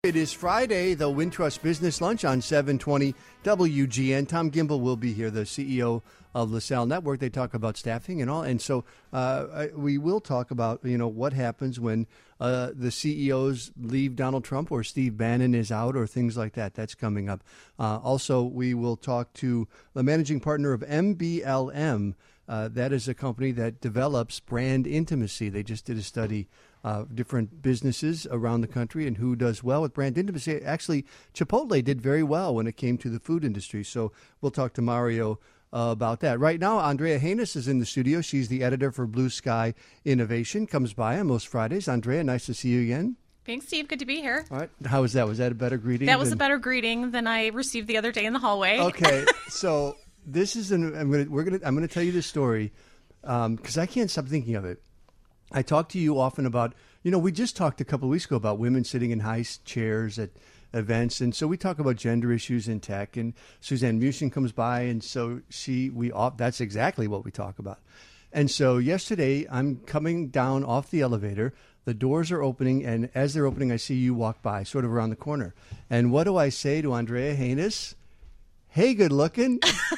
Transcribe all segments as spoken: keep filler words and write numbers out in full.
It is Friday, the Wintrust Business Lunch on seven twenty W G N. Tom Gimbel will be here, the C E O of LaSalle Network. They talk about staffing and all. And so uh, we will talk about, you know, what happens when uh, the C E Os leave Donald Trump or Steve Bannon is out or things like that. That's coming up. Uh, also, we will talk to the managing partner of M B L M. Uh, that is a company that develops brand intimacy. They just did a study Uh, different businesses around the country and who does well with brand intimacy. Actually, Chipotle did very well when it came to the food industry. So we'll talk to Mario uh, about that. Right now, Andrea Haynes is in the studio. She's the editor for Blue Sky Innovation. Comes by on most Fridays. Andrea, nice to see you again. Thanks, Steve. Good to be here. All right. How was that? Was that a better greeting? That was than... a better greeting than I received the other day in the hallway. Okay. So this is an. I'm gonna. We're gonna. I'm gonna tell you this story because um, I can't stop thinking of it. I talk to you often about, you know, we just talked a couple of weeks ago about women sitting in high chairs at events. And so we talk about gender issues in tech, and Suzanne Mushin comes by. And so she, we, that's exactly what we talk about. And so yesterday I'm coming down off the elevator. The doors are opening. And as they're opening, I see you walk by sort of around the corner. And what do I say to Andrea Haynes? Hey, good looking.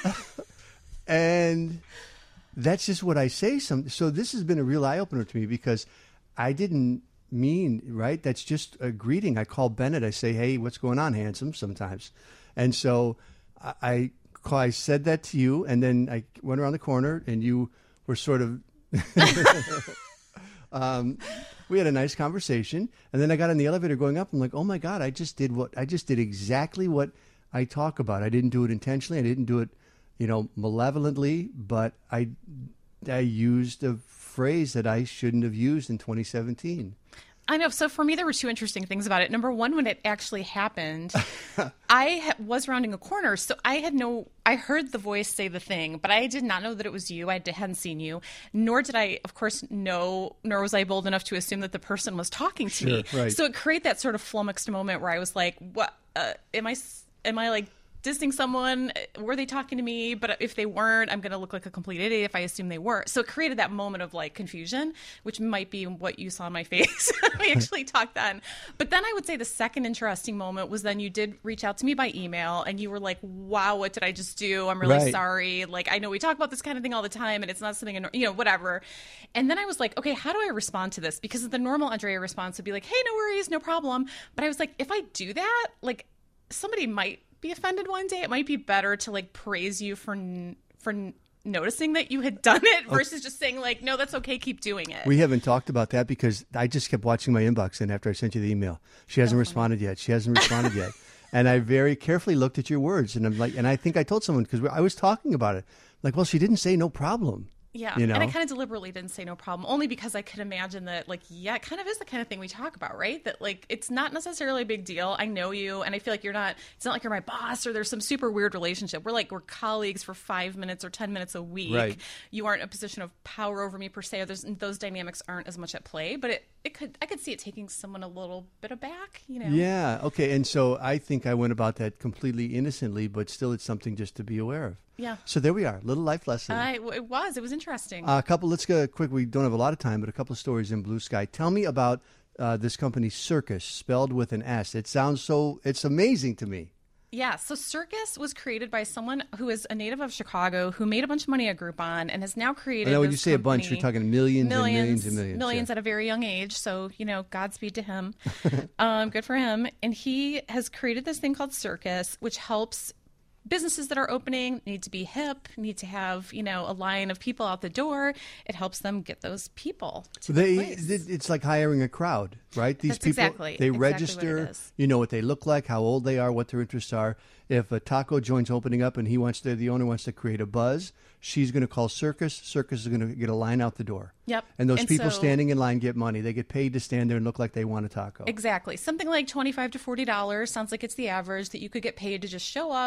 And that's just what I say. Some, so this has been a real eye-opener to me because I didn't mean, right? That's just a greeting. I call Bennett. I say, hey, what's going on, handsome, sometimes. And so I, I, I said that to you, and then I went around the corner, and you were sort of... um, we had a nice conversation, and then I got in the elevator going up. I'm like, oh, my God, I just did what I just did exactly what I talk about. I didn't do it intentionally. I didn't do it you know, malevolently, but I, I used a phrase that I shouldn't have used in twenty seventeen. I know. So for me, there were two interesting things about it. Number one, when it actually happened, I ha- was rounding a corner. So I had no, I heard the voice say the thing, but I did not know that it was you. I d- hadn't seen you, nor did I, of course, know, nor was I bold enough to assume that the person was talking to sure, me. Right. So it created that sort of flummoxed moment where I was like, what, uh, am I, am I like, dissing someone? Were they talking to me? But if they weren't, I'm going to look like a complete idiot if I assume they were. So it created that moment of like confusion, which might be what you saw in my face. We actually talked then. But then I would say the second interesting moment was then you did reach out to me by email and you were like, wow, what did I just do? I'm really right. sorry. Like, I know we talk about this kind of thing all the time and it's not something, you know, whatever. And then I was like, okay, how do I respond to this? Because the normal Andrea response would be like, hey, no worries, no problem. But I was like, if I do that, like somebody might be offended one day. It might be better to like praise you for for noticing that you had done it versus okay. just saying like, no, that's okay, keep doing it. We haven't talked about that because I just kept watching my inbox, and after I sent you the email, she hasn't that's responded funny. yet. She hasn't responded yet, and I very carefully looked at your words, and I'm like, and I think I told someone because I was talking about it, like, well, she didn't say no problem. Yeah. You know? And I kind of deliberately didn't say no problem, only because I could imagine that, like, yeah, it kind of is the kind of thing we talk about, right? That, like, it's not necessarily a big deal. I know you, and I feel like you're not, it's not like you're my boss or there's some super weird relationship. We're like, we're colleagues for five minutes or ten minutes a week. Right. You aren't in a position of power over me per se. Or there's, those dynamics aren't as much at play, but it, it could, I could see it taking someone a little bit aback, you know? Yeah. Okay. And so I think I went about that completely innocently, but still it's something just to be aware of. Yeah. So there we are. Little life lesson. I, it was. It was interesting. Uh, a couple, let's go quick. We don't have a lot of time, but a couple of stories in Blue Sky. Tell me about uh, this company, Circus, spelled with an S. It sounds so, it's amazing to me. Yeah, so Circus was created by someone who is a native of Chicago who made a bunch of money at Groupon and has now created I know when this you say company, a bunch, you're talking millions, millions and millions and millions. Millions yeah. at a very young age. So, you know, Godspeed to him. um, good for him. And he has created this thing called Circus, which helps businesses that are opening, need to be hip, need to have, you know, a line of people out the door. It helps them get those people to they, the place. It's like hiring a crowd, right? These That's people, exactly, they exactly register, what it is. You know what they look like, how old they are, what their interests are. If a taco joint's opening up and he wants to, the owner wants to create a buzz, she's going to call Circus. Circus is going to get a line out the door. Yep. And those and people so, standing in line get money. They get paid to stand there and look like they want a taco. Exactly. Something like twenty-five to forty dollars sounds like it's the average that you could get paid to just show up and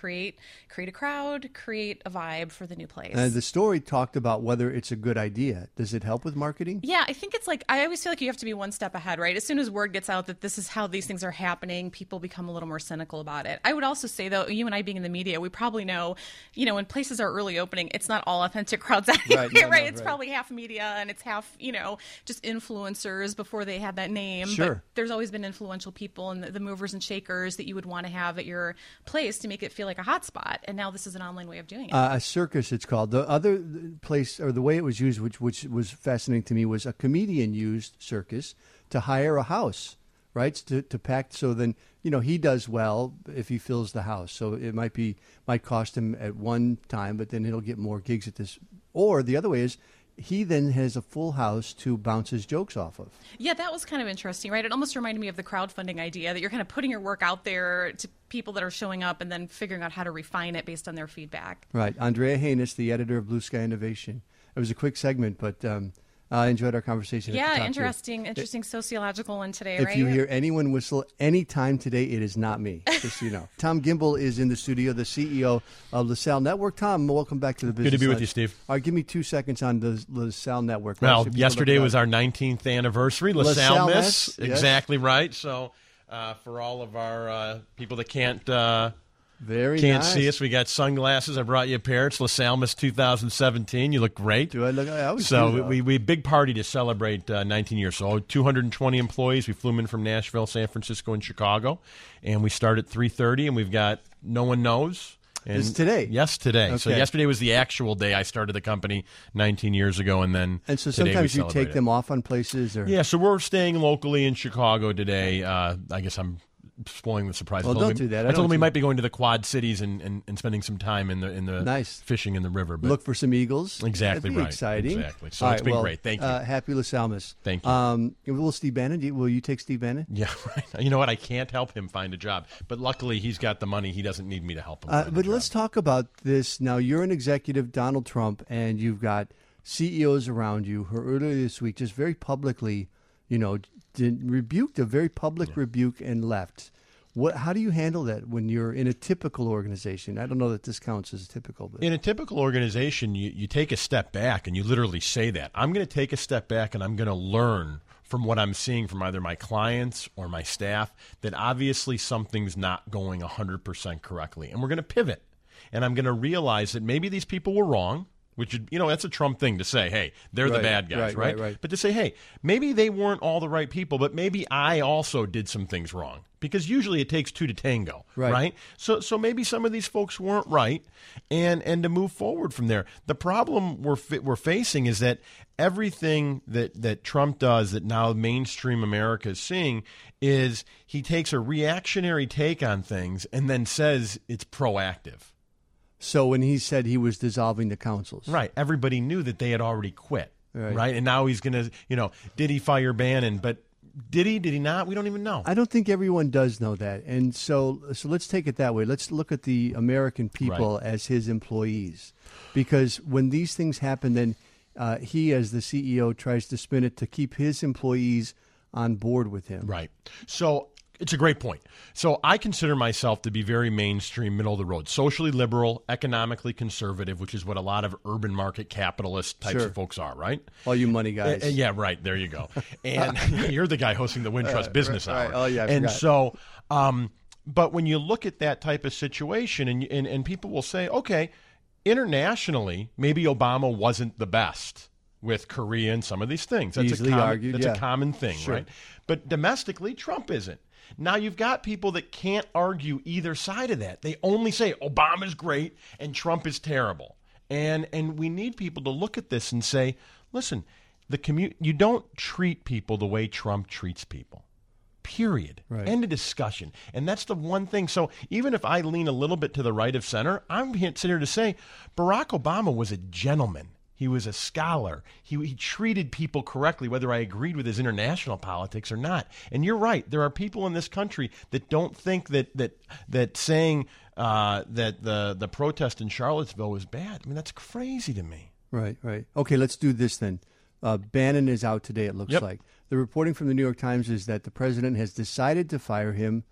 create create a crowd, create a vibe for the new place. And the story talked about whether it's a good idea. Does it help with marketing? Yeah, I think it's like, I always feel like you have to be one step ahead, right? As soon as word gets out that this is how these things are happening, people become a little more cynical about it. I would also say, though, you and I being in the media, we probably know, you know, when places are early opening, it's not all authentic crowds anyway, right? No, right? no, It's right. probably half media and it's half, you know, just influencers before they had that name. Sure. But there's always been influential people and the, the movers and shakers that you would want to have at your place to make it feel like a hot spot. And now this is an online way of doing it. Uh, a circus, it's called. The other place, or the way it was used, which which was fascinating to me, was a comedian used circus to hire a house, right? To to pack. So then, you know, he does well if he fills the house. So it might be might cost him at one time, but then he'll get more gigs at this. Or the other way is, he then has a full house to bounce his jokes off of. Yeah, that was kind of interesting, right? It almost reminded me of the crowdfunding idea that you're kind of putting your work out there to people that are showing up and then figuring out how to refine it based on their feedback. Right. Andrea Haynes, the editor of Blue Sky Innovation. It was a quick segment, but um, I enjoyed our conversation. Yeah, at the top interesting, here. interesting sociological one today, If right? you hear anyone whistle anytime today, it is not me, just so you know. Tom Gimbel is in the studio, the C E O of LaSalle Network. Tom, welcome back to the business. Good to be with Lunch. you, Steve. All right, give me two seconds on the LaSalle Network. Well, People yesterday look was up. our nineteenth anniversary. LaSalle LaSalle Miss, Miss, yes. exactly right. So uh, for all of our uh, people that can't uh, Very can't nice. see us, we got sunglasses. I brought you a pair. It's LaSalle Miss two thousand seventeen. You look great. Do I look? I always So do, though. we we big party to celebrate uh, nineteen years. So two hundred twenty employees. We flew them in from Nashville, San Francisco, and Chicago, and we start at three thirty. And we've got no one knows. And This is today? Yes, today. So Okay. yesterday was the actual day I started the company nineteen years ago, and then And so today we sometimes you take celebrated. them off on places, or Yeah, so we're staying locally in Chicago today. Uh, I guess I'm spoiling the surprise. Well, I told don't him- do that. I I don't told him we do- might be going to the Quad Cities and, and, and spending some time in the in the Nice. fishing in the river. But look for some eagles. Exactly That'd be right. Exciting. Exactly. So All it's right, been well, great. Thank you. Uh, happy LaSalle Miss. Thank you. Um, will Steve Bannon? do you- Will you take Steve Bannon? Yeah, right. You know what? I can't help him find a job, but luckily he's got the money. He doesn't need me to help him. Uh, find but a let's job. talk about this now. You're an executive, Donald Trump, and you've got C E Os around you who earlier this week just very publicly, you know, did, rebuked a very public Yeah. rebuke and left. What? How do you handle that when you're in a typical organization? I don't know that this counts as typical, but In a typical organization, you, you take a step back and you literally say that. I'm going to take a step back and I'm going to learn from what I'm seeing from either my clients or my staff that obviously something's not going one hundred percent correctly. And we're going to pivot. And I'm going to realize that maybe these people were wrong, which, you know, that's a Trump thing to say, hey, they're Right, the bad guys, right, right, right, right. But to say, hey, maybe they weren't all the right people, but maybe I also did some things wrong. Because usually it takes two to tango, Right. right? So so maybe some of these folks weren't right, and and to move forward from there. The problem we're fa- we're facing is that everything that, that Trump does that now mainstream America is seeing is he takes a reactionary take on things and then says it's proactive. so when he said he was dissolving the councils, Right. Everybody knew that they had already quit. Right. Right. And now he's going to, you know, did he fire Bannon? But did he? Did he not? We don't even know. I don't think everyone does know that, and so so let's take it that way. Let's look at the American people Right. as his employees, because when these things happen, then uh, he, as the C E O, tries to spin it to keep his employees on board with him. Right. So it's a great point. So I consider myself to be very mainstream, middle of the road, socially liberal, economically conservative, which is what a lot of urban market capitalist types Sure. of folks are, right? All you money guys. Uh, yeah, right. There you go. And you're the guy hosting the Wintrust Business right. Hour. Oh, yeah, I And forgot. so, um, but when you look at that type of situation, and, and and people will say, okay, internationally, maybe Obama wasn't the best with Korea and some of these things. That's Easily a common, argued, That's yeah. a common thing, Sure. right? But domestically, Trump isn't. Now you've got people that can't argue either side of that. They only say Obama's great and Trump is terrible. And and we need people to look at this and say, listen, the commu- you don't treat people the way Trump treats people. Period. Right. End of discussion. And that's the one thing. So even if I lean a little bit to the right of center, I'm here- sitting here to say Barack Obama was a gentleman. He was a scholar. He, he treated people correctly, whether I agreed with his international politics or not. And you're right. There are people in this country that don't think that that that saying uh, that the the protest in Charlottesville was bad. I mean, that's crazy to me. Right, right. Okay, let's do this then. Uh, Bannon is out today, it looks Yep. like. The reporting from the New York Times is that the president has decided to fire him,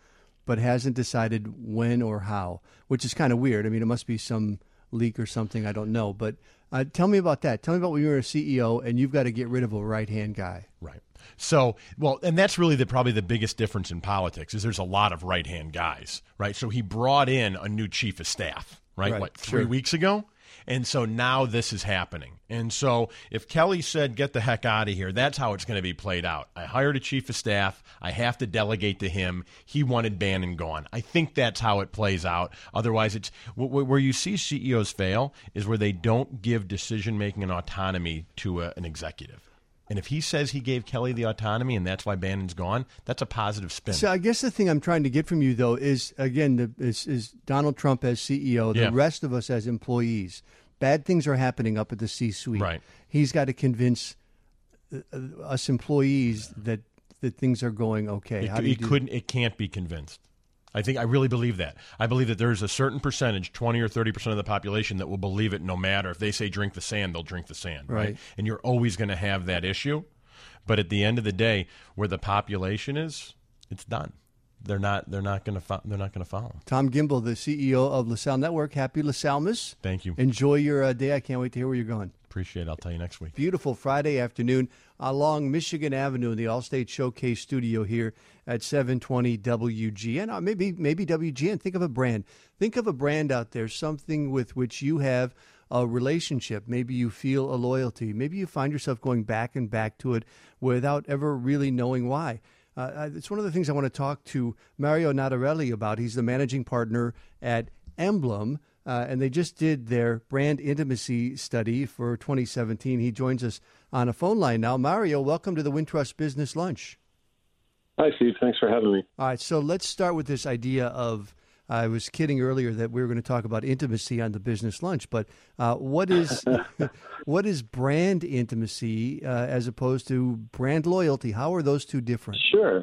but hasn't decided when or how, which is kind of weird. I mean, it must be some leak or something. I don't know. But uh, tell me about that. Tell me about when you're a C E O and you've got to get rid of a right-hand guy. Right. So, well, and that's really the probably the biggest difference in politics is there's a lot of right-hand guys, right? So he brought in a new chief of staff, right? Right, What, three sure. weeks ago? And so now this is happening. And so if Kelly said, get the heck out of here, that's how it's going to be played out. I hired a chief of staff. I have to delegate to him. He wanted Bannon gone. I think that's how it plays out. Otherwise, it's where you see C E Os fail is where they don't give decision-making and autonomy to a, an executive. And if he says he gave Kelly the autonomy and that's why Bannon's gone, that's a positive spin. So I guess the thing I'm trying to get from you, though, is, again, the, is, is Donald Trump as C E O, the Yeah. rest of us as employees. Bad things are happening up at the C-suite. Right. He's got to convince uh, us employees that, that things are going okay. It, How do you it do couldn't. It can't be convinced. I think I really believe that. I believe that there's a certain percentage, twenty or thirty percent of the population, that will believe it no matter. If they say drink the sand, they'll drink the sand. Right. Right. And you're always going to have that issue. But at the end of the day, where the population is, it's done. They're not. They're not going to. Fo- they're not going to follow. Tom Gimbel, the C E O of LaSalle Network. Happy LaSallemas. Thank you. Enjoy your uh, day. I can't wait to hear where you're going. Appreciate it. I'll tell you next week. Beautiful Friday afternoon along Michigan Avenue in the Allstate Showcase studio here at seven twenty W G N. Or maybe maybe W G N. Think of a brand. Think of a brand out there, something with which you have a relationship. Maybe you feel a loyalty. Maybe you find yourself going back and back to it without ever really knowing why. Uh, it's one of the things I want to talk to Mario Natarelli about. He's the managing partner at Emblem. Uh, and they just did their brand intimacy study for twenty seventeen. He joins us on a phone line now. Mario, welcome to the Wintrust Business Lunch. Hi, Steve. Thanks for having me. All right, so let's start with this idea of, I was kidding earlier that we were going to talk about intimacy on the Business Lunch, but uh, what is what is brand intimacy uh, as opposed to brand loyalty? How are those two different? Sure.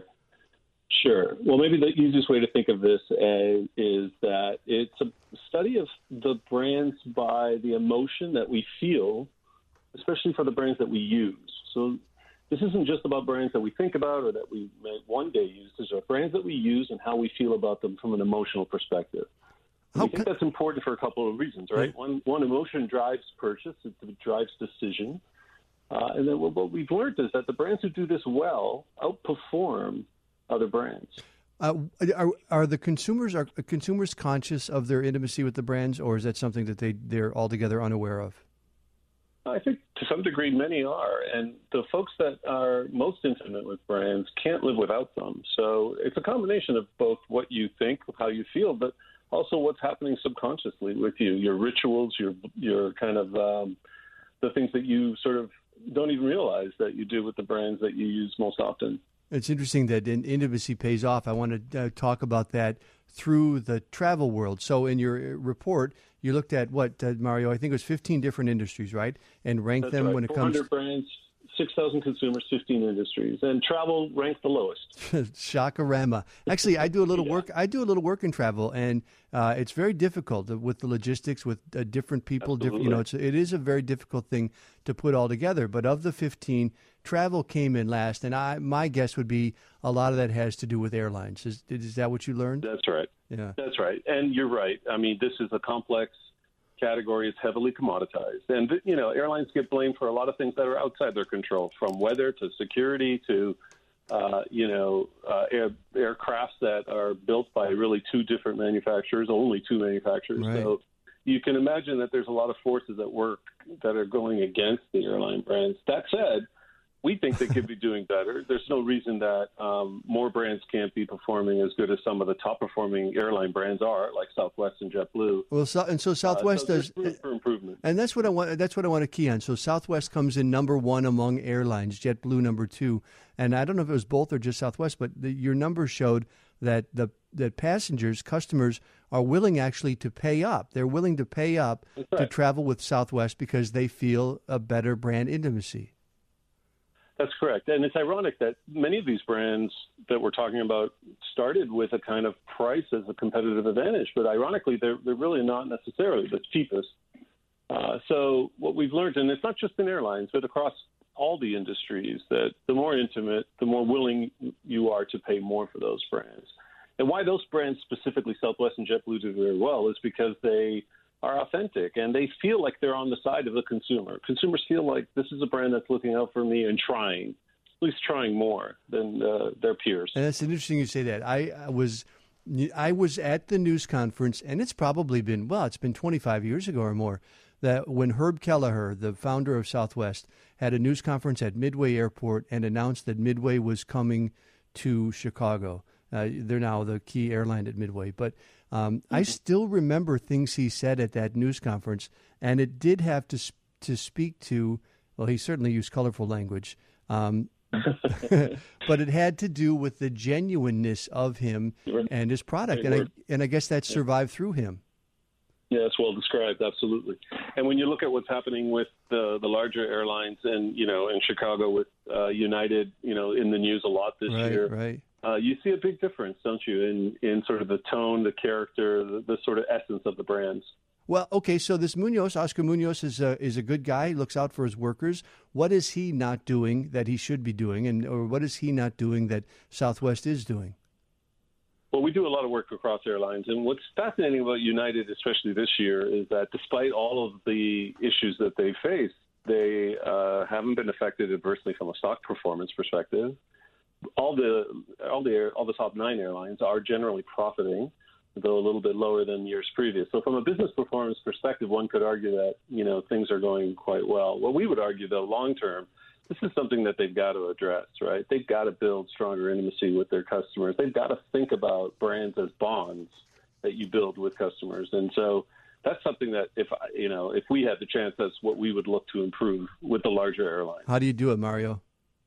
Sure. Well, maybe the easiest way to think of this as, is that it's a study of the brands by the emotion that we feel, especially for the brands that we use. So this isn't just about brands that we think about or that we may one day use. These are brands that we use and how we feel about them from an emotional perspective. And I think that's important for a couple of reasons, right? Right. One, one emotion drives purchase. It drives decision. Uh, and then what we've learned is that the brands who do this well outperform other brands. Uh, are are the consumers are consumers conscious of their intimacy with the brands, or is that something that they they're altogether unaware of? I think to some degree many are, and the folks that are most intimate with brands can't live without them. So it's a combination of both what you think, how you feel, but also what's happening subconsciously with you, your rituals, your your kind of um, the things that you sort of don't even realize that you do with the brands that you use most often. It's interesting that in intimacy pays off. I want to uh, talk about that through the travel world. So in your report, you looked at what, uh, Mario? I think it was fifteen different industries, right? And ranked That's them right. when it four comes hundred brands, six thousand consumers, fifteen industries, and travel ranked the lowest. Shakarama. Actually, I do a little Yeah. work. I do a little work in travel, and uh, it's very difficult with the logistics, with uh, different people. Different, you know, it's it is a very difficult thing to put all together. But of the fifteen, travel came in last, and I my guess would be a lot of that has to do with airlines. Is is that what you learned? That's right. Yeah, that's right. And you're right. I mean, this is a complex category. It's heavily commoditized, and you know, airlines get blamed for a lot of things that are outside their control, from weather to security to uh, you know, uh, air, aircrafts that are built by really two different manufacturers, only two manufacturers. Right. So you can imagine that there's a lot of forces at work that are going against the airline brands. That said, we think they could be doing better. There's no reason that um, more brands can't be performing as good as some of the top-performing airline brands are, like Southwest and JetBlue. Well, so, and so Southwest uh, so does, there's room for improvement. and that's what I want. That's what I want to key on. So Southwest comes in number one among airlines, JetBlue number two, and I don't know if it was both or just Southwest, but the, your numbers showed that the that passengers, customers, are willing actually to pay up. They're willing to pay up That's to right. travel with Southwest because they feel a better brand intimacy. That's correct. And it's ironic that many of these brands that we're talking about started with a kind of price as a competitive advantage, but ironically, they're, they're really not necessarily the cheapest. Uh, so what we've learned, and it's not just in airlines, but across all the industries, that the more intimate, the more willing you are to pay more for those brands. And why those brands, specifically Southwest and JetBlue, do very well is because they are authentic and they feel like they're on the side of the consumer. Consumers feel like this is a brand that's looking out for me and trying, at least trying more than uh, their peers. And that's interesting you say that. I, I was I was at the news conference, and it's probably been, well, it's been twenty-five years ago or more, that when Herb Kelleher, the founder of Southwest, had a news conference at Midway Airport and announced that Midway was coming to Chicago. Uh, they're now the key airline at Midway. But um, mm-hmm. I still remember things he said at that news conference, and it did have to to speak to, well, he certainly used colorful language, um, but it had to do with the genuineness of him and his product. And I, and I guess that survived through him. Yeah, that's well described, absolutely. And when you look at what's happening with the the larger airlines, and you know, in Chicago with uh, United, you know, in the news a lot this right, year, right. Uh, you see a big difference, don't you, in in sort of the tone, the character, the, the sort of essence of the brands. Well, okay, so this Munoz, Oscar Munoz, is a, is a good guy. He looks out for his workers. What is he not doing that he should be doing, and or what is he not doing that Southwest is doing? Well, we do a lot of work across airlines, and what's fascinating about United, especially this year, is that despite all of the issues that they face, they uh, haven't been affected adversely from a stock performance perspective. All the all the all the top nine airlines are generally profiting, though a little bit lower than years previous. So from a business performance perspective, one could argue that, you know, things are going quite well. What we would argue, though, long term, this is something that they've got to address, right? They've got to build stronger intimacy with their customers. They've got to think about brands as bonds that you build with customers. And so that's something that if, you know, if we had the chance, that's what we would look to improve with the larger airlines. How do you do it, Mario?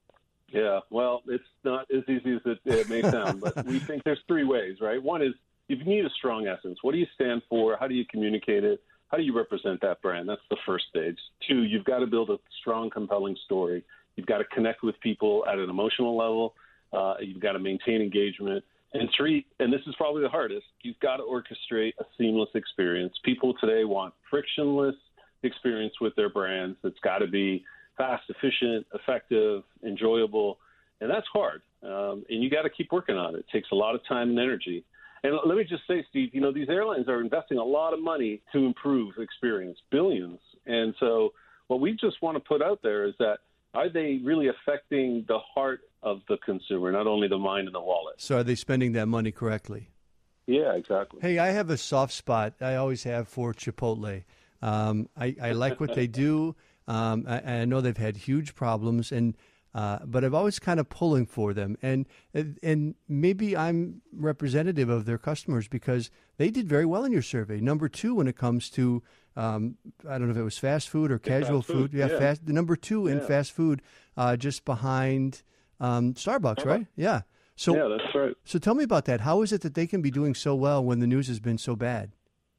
Yeah, well, it's not as easy as it, it may sound, but we think there's three ways, right? One is you need a strong essence. What do you stand for? How do you communicate it? How do you represent that brand? That's the first stage. Two, you've got to build a strong, compelling story. You've got to connect with people at an emotional level. Uh, you've got to maintain engagement. And three, and this is probably the hardest, you've got to orchestrate a seamless experience. People today want frictionless experience with their brands. It's got to be fast, efficient, effective, enjoyable, and that's hard. Um, and you got to keep working on it. It takes a lot of time and energy. And let me just say, Steve, you know, these airlines are investing a lot of money to improve experience, billions. And so what we just want to put out there is that, are they really affecting the heart of the consumer, not only the mind and the wallet? So are they spending that money correctly? Yeah, exactly. Hey, I have a soft spot. I always have for Chipotle. Um, I, I like what they do. Um, I, I know they've had huge problems, and uh, but I've always kind of pulling for them. And and maybe I'm representative of their customers because they did very well in your survey. Number two when it comes to, um, I don't know if it was fast food or casual food. food. Yeah, yeah. Fast, number two in yeah. fast food, uh, just behind um, Starbucks, Starbucks, right? Yeah. So, yeah, that's right. So tell me about that. How is it that they can be doing so well when the news has been so bad?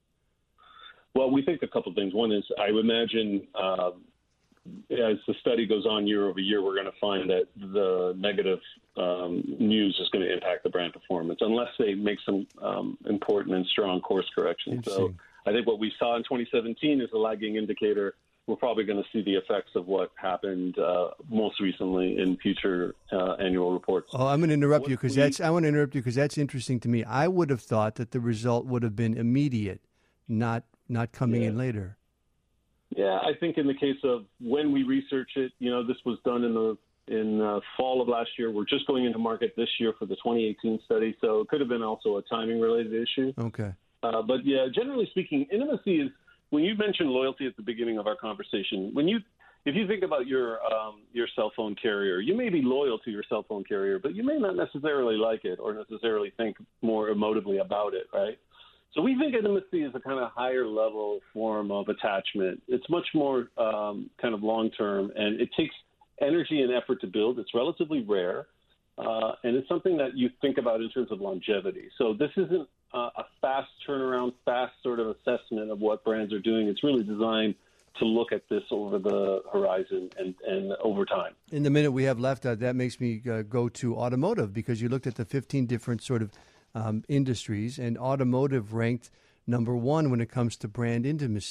Well, we think a couple of things. One is I would imagine uh, as the study goes on year over year, we're going to find that the negative um, news is going to impact the brand performance unless they make some um, important and strong course corrections. So I think what we saw in twenty seventeen is a lagging indicator. We're probably going to see the effects of what happened uh, most recently in future uh, annual reports. Oh, I'm going to interrupt what you because that's. I want to interrupt you because that's interesting to me. I would have thought that the result would have been immediate, not not coming yeah. in later. Yeah, I think in the case of when we research it, you know, this was done in the in uh, fall of last year. We're just going into market this year for the twenty eighteen study, so it could have been also a timing-related issue. Okay. Uh, but yeah, generally speaking, intimacy is when you mentioned loyalty at the beginning of our conversation. When you, if you think about your um, your cell phone carrier, you may be loyal to your cell phone carrier, but you may not necessarily like it or necessarily think more emotively about it, right? So we think intimacy is a kind of higher level form of attachment. It's much more um, kind of long term, and it takes energy and effort to build. It's relatively rare, uh, and it's something that you think about in terms of longevity. So this isn't uh, a fast turnaround, fast sort of assessment of what brands are doing. It's really designed to look at this over the horizon and, and over time. In the minute we have left, uh, that makes me uh, go to automotive because you looked at the fifteen different sort of Um, industries, and automotive ranked number one when it comes to brand intimacy.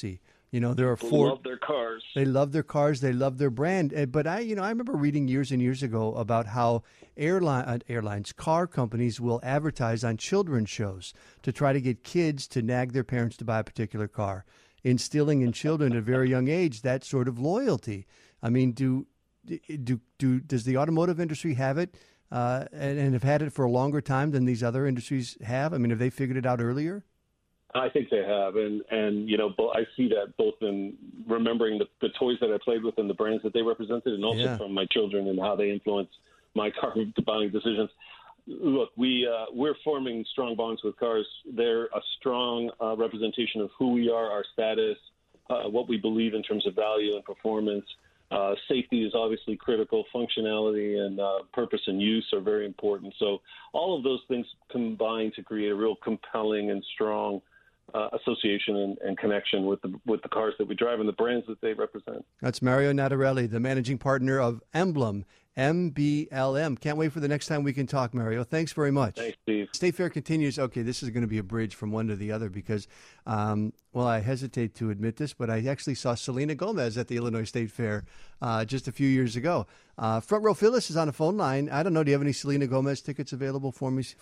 You know, there are People four. love their cars. They love their cars. They love their brand. Uh, But I, you know, I remember reading years and years ago about how airline uh, airlines, car companies will advertise on children's shows to try to get kids to nag their parents to buy a particular car, instilling in children at a very young age that sort of loyalty. I mean, do do do does the automotive industry have it, uh, and, and have had it for a longer time than these other industries have? I mean, have they figured it out earlier? I think they have, and and you know, bo- I see that both in remembering the, the toys that I played with and the brands that they represented, and also Yeah. from my children and how they influence my car buying decisions. Look, we uh, we're forming strong bonds with cars. They're a strong uh, representation of who we are, our status, uh, what we believe in terms of value and performance. Uh, safety is obviously critical. Functionality and uh, purpose and use are very important. So all of those things combine to create a real compelling and strong Uh, association and, and connection with the with the cars that we drive and the brands that they represent. That's Mario Natarelli, the managing partner of Emblem, M B L M. Can't wait for the next time we can talk, Mario. Thanks very much. Thanks, Steve. State Fair continues. Okay, this is going to be a bridge from one to the other because, um, well, I hesitate to admit this, but I actually saw Selena Gomez at the Illinois State Fair uh, just a few years ago. Uh, Front Row Phyllis is on the phone line. I don't know. Do you have any Selena Gomez tickets available for me?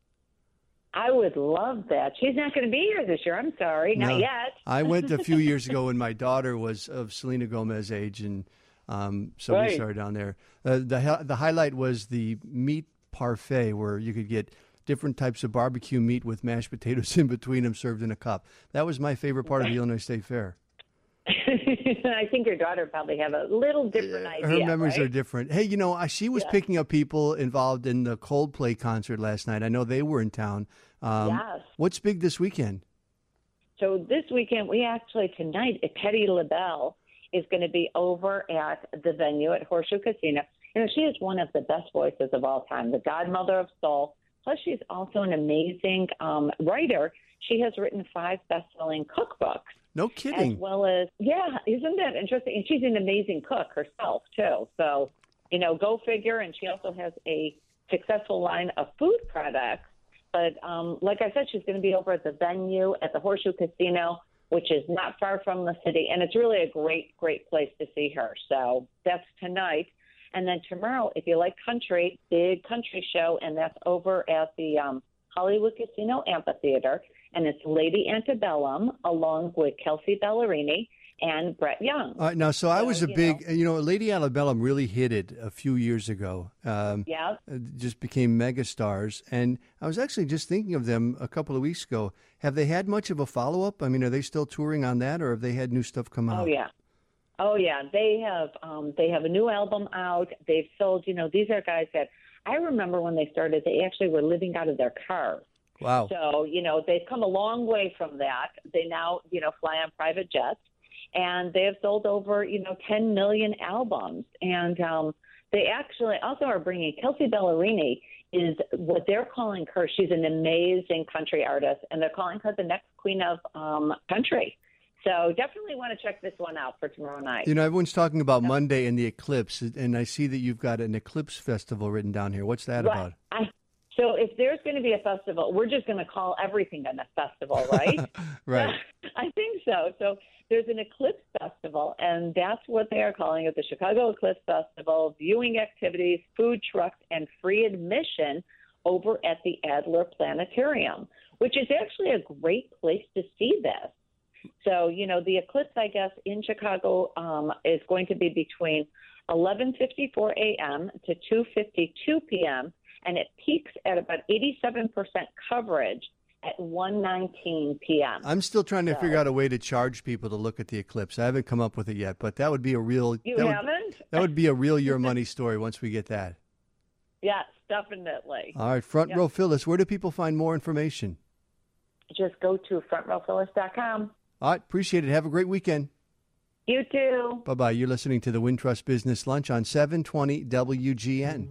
I would love that. She's not going to be here this year. I'm sorry, not No. yet. I went a few years ago when my daughter was of Selena Gomez age, and um, so we Right. started down there. Uh, the hi- the highlight was the meat parfait, where you could get different types of barbecue meat with mashed potatoes in between them, served in a cup. That was my favorite part of the Illinois State Fair. I think your daughter probably have a little different idea. Her memories right? are different. Hey, you know, uh, she was Yeah. picking up people involved in the Coldplay concert last night. I know they were in town. Um, Yes. What's big this weekend? So this weekend, we actually tonight, Patti LaBelle is going to be over at the venue at Horseshoe Casino. You know, she is one of the best voices of all time, the godmother of soul. Plus, she's also an amazing um, writer. She has written five best-selling cookbooks. No As kidding. well as, yeah, isn't that interesting? And she's an amazing cook herself, too. So, you know, go figure. And she also has a successful line of food products. But um, like I said, she's going to be over at the venue at the Horseshoe Casino, which is not far from the city. And it's really a great, great place to see her. So that's tonight. And then tomorrow, if you like country, big country show, and that's over at the um, Hollywood Casino Amphitheater. And it's Lady Antebellum along with Kelsey Ballerini and Brett Young. All right, now, so I So, was a you big, know. you know, Lady Antebellum really hit it a few years ago. Um, Yeah. uh, just became megastars. And I was actually just thinking of them a couple of weeks ago. Have they had much of a follow-up? I mean, are they still touring on that, or have they had new stuff come out? Oh yeah, oh yeah. They have um, they have a new album out. They've sold. You know, these are guys that I remember when they started. They actually were living out of their cars. Wow. So you know, they've come a long way from that. They now you know fly on private jets, and they have sold over you know ten million albums. And um, they actually also are bringing Kelsey Ballerini. Is what they're calling her. She's an amazing country artist, and they're calling her the next queen of um, country. So definitely want to check this one out for tomorrow night. You know, everyone's talking about Monday and the eclipse, and I see that you've got an eclipse festival written down here. What's that Right. about? I, so if there's going to be a festival, we're just going to call everything a festival, right? Right. I think so. So there's an eclipse festival, and that's what they are calling it, the Chicago Eclipse Festival, viewing activities, food trucks, and free admission over at the Adler Planetarium, which is actually a great place to see this. So, you know, the eclipse, I guess, in Chicago um, is going to be between eleven fifty-four a.m. to two fifty-two p.m., and it peaks at about eighty-seven percent coverage at one nineteen p.m. I'm still trying to So- figure out a way to charge people to look at the eclipse. I haven't come up with it yet, but that would be a real You that would, haven't? that would be a real your money story once we get that. Yes, definitely. All right, Front Yeah. Row Phyllis, where do people find more information? Just go to front row phyllis dot com. All right, appreciate it. Have a great weekend. You too. Bye-bye. You're listening to the Wintrust Business Lunch on seven twenty W G N.